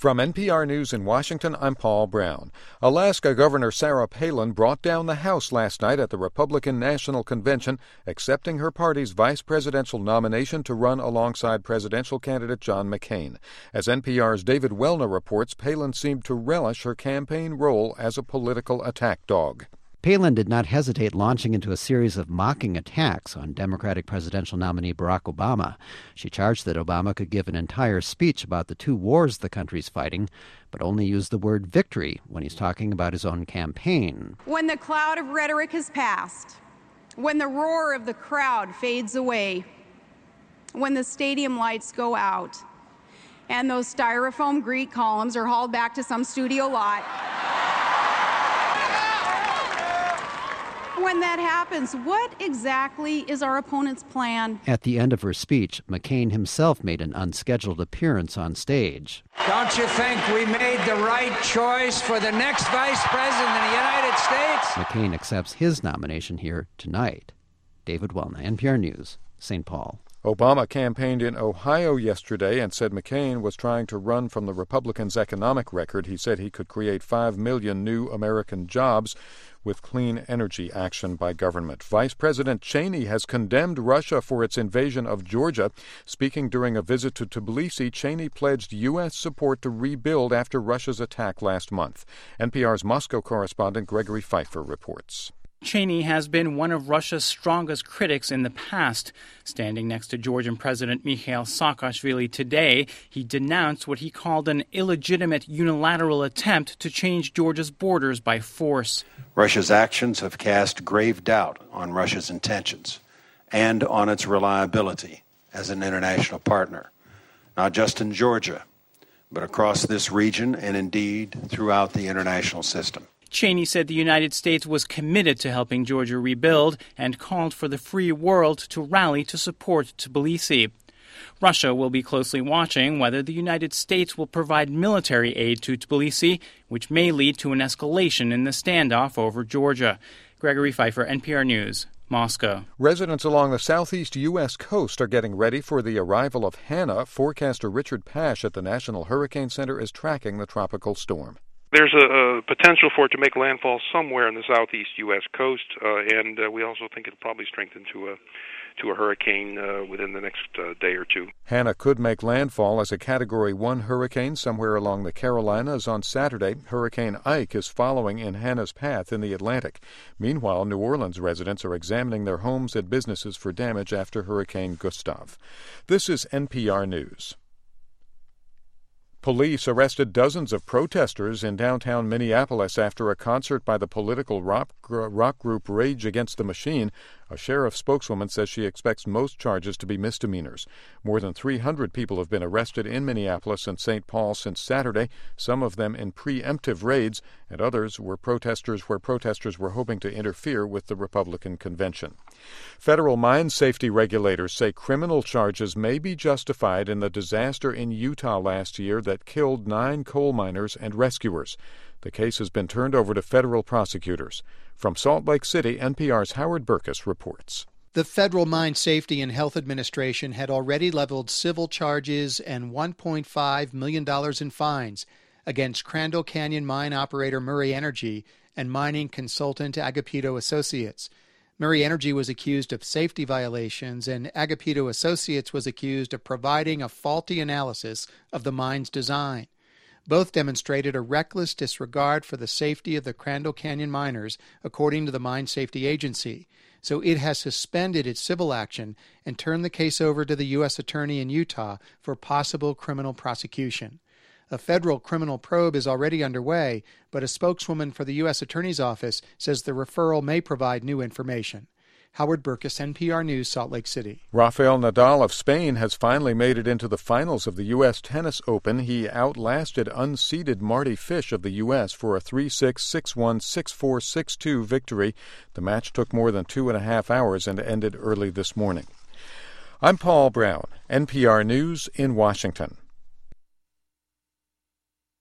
From NPR News in Washington, I'm Paul Brown. Alaska Governor Sarah Palin brought down the House last night at the Republican National Convention, accepting her party's vice presidential nomination to run alongside presidential candidate John McCain. As NPR's David Welner reports, Palin seemed to relish her campaign role as a political attack dog. Palin did not hesitate launching into a series of mocking attacks on Democratic presidential nominee Barack Obama. She charged that Obama could give an entire speech about the two wars the country's fighting, but only used the word victory when he's talking about his own campaign. When the cloud of rhetoric has passed, when the roar of the crowd fades away, when the stadium lights go out, and those styrofoam Greek columns are hauled back to some studio lot, when that happens, what exactly is our opponent's plan? At the end of her speech, McCain himself made an unscheduled appearance on stage. Don't you think we made the right choice for the next vice president of the United States? McCain accepts his nomination here tonight. David Welner, NPR News, St. Paul. Obama campaigned in Ohio yesterday and said McCain was trying to run from the Republicans' economic record. He said he could create 5 million new American jobs with clean energy action by government. Vice President Cheney has condemned Russia for its invasion of Georgia. Speaking during a visit to Tbilisi, Cheney pledged U.S. support to rebuild after Russia's attack last month. NPR's Moscow correspondent Gregory Pfeiffer reports. Cheney has been one of Russia's strongest critics in the past. Standing next to Georgian President Mikhail Saakashvili today, he denounced what he called an illegitimate unilateral attempt to change Georgia's borders by force. Russia's actions have cast grave doubt on Russia's intentions and on its reliability as an international partner, not just in Georgia, but across this region and indeed throughout the international system. Cheney said the United States was committed to helping Georgia rebuild and called for the free world to rally to support Tbilisi. Russia will be closely watching whether the United States will provide military aid to Tbilisi, which may lead to an escalation in the standoff over Georgia. Gregory Pfeiffer, NPR News, Moscow. Residents along the southeast U.S. coast are getting ready for the arrival of Hannah. Forecaster Richard Pash at the National Hurricane Center is tracking the tropical storm. There's a potential for it to make landfall somewhere in the southeast U.S. coast, and we also think it'll probably strengthen to a hurricane within the next day or two. Hannah could make landfall as a Category 1 hurricane somewhere along the Carolinas on Saturday. Hurricane Ike is following in Hannah's path in the Atlantic. Meanwhile, New Orleans residents are examining their homes and businesses for damage after Hurricane Gustav. This is NPR News. Police arrested dozens of protesters in downtown Minneapolis after a concert by the political rock group Rage Against the Machine. A sheriff spokeswoman says she expects most charges to be misdemeanors. More than 300 people have been arrested in Minneapolis and St. Paul since Saturday, some of them in preemptive raids, and others were protesters were hoping to interfere with the Republican convention. Federal mine safety regulators say criminal charges may be justified in the disaster in Utah last year that killed 9 coal miners and rescuers. The case has been turned over to federal prosecutors. From Salt Lake City, NPR's Howard Burkus reports. The Federal Mine Safety and Health Administration had already leveled civil charges and $1.5 million in fines against Crandall Canyon mine operator Murray Energy and mining consultant Agapito Associates. Murray Energy was accused of safety violations, and Agapito Associates was accused of providing a faulty analysis of the mine's design. Both demonstrated a reckless disregard for the safety of the Crandall Canyon miners, according to the Mine Safety Agency. So it has suspended its civil action and turned the case over to the U.S. Attorney in Utah for possible criminal prosecution. A federal criminal probe is already underway, but a spokeswoman for the U.S. Attorney's Office says the referral may provide new information. Howard Burkus, NPR News, Salt Lake City. Rafael Nadal of Spain has finally made it into the finals of the U.S. Tennis Open. He outlasted unseeded Marty Fish of the U.S. for a 3-6, 6-1, 6-4, 6-2 victory. The match took more than 2.5 hours and ended early this morning. I'm Paul Brown, NPR News in Washington.